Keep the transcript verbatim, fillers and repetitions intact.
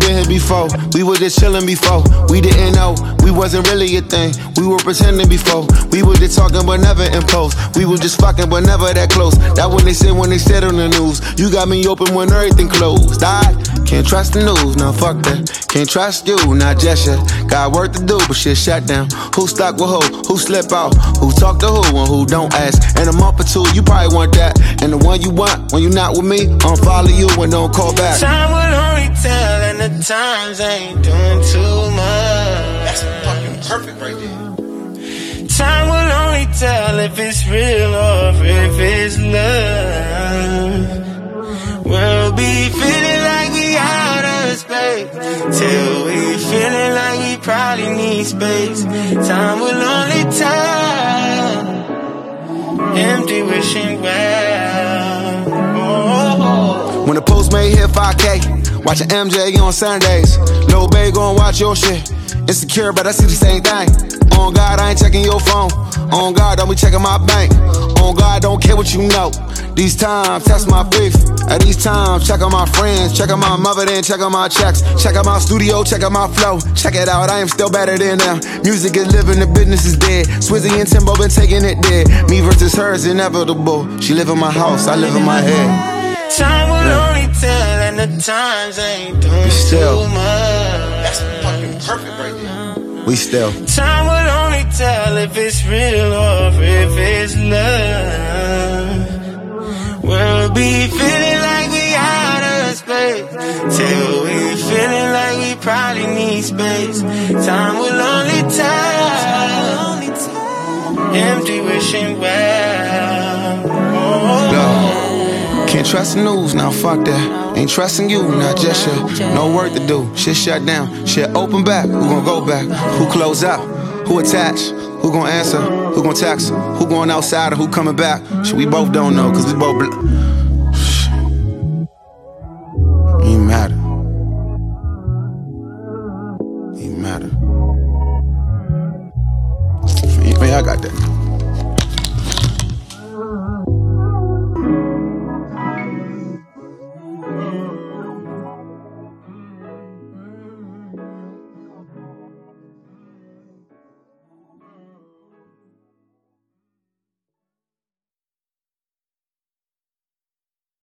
been here before. We were just chillin' before. We didn't know we wasn't really a thing. We were pretending before. We were just talking but never imposed. We were just fucking but never that close. That what they said when they said on the news. You got me open when everything closed. I can't trust the news, nah fuck that. Can't trust you, not just yet. Got work to do, but shit shut down. Who stuck with who? Who slip out? Who talk to who and who don't ask? In a month or two, you probably want that. And the one you want when you not with me, unfollow you and don't call back. Time will only tell, and the times ain't doing too much. That's fucking perfect right there. Time will only tell if it's real or if it's love. We'll be feeling like we out of space till we feeling like we probably need space. Time will only tell. Empty wishing well. Oh. When the Postmate hit five K, watching M J on Sundays. Lil Baby gon' watch your shit. Insecure, but I see the same thing. On God, I ain't checking your phone. On God, don't be checking my bank. On God, don't care what you know. These times, test my faith. At these times, check on my friends. Check on my mother, then check on my checks. Check out my studio, check out my flow. Check it out, I am still better than them. Music is living, the business is dead. Swizzy and Timbo been taking it dead. Me versus her is inevitable. She live in my house, I live in my head. Time will yeah. only tell, and the times ain't doing still. too much. That's fucking perfect right there. We still. Time will only tell if it's real or if it's love. We'll be feeling like we out of space till we feeling like we probably need space. Time will only tell. Empty wishing well. Oh. No. Can't trust the news, now fuck that. Ain't trusting you, not just yet. No work to do, shit shut down. Shit open back, who gon' go back? Who close out? Who attach? Who gon' answer? Who gon' text? Who going outside and who coming back? Shit, we both don't know, cause we both bl- Ain't matter. Ain't matter. Man, I got that.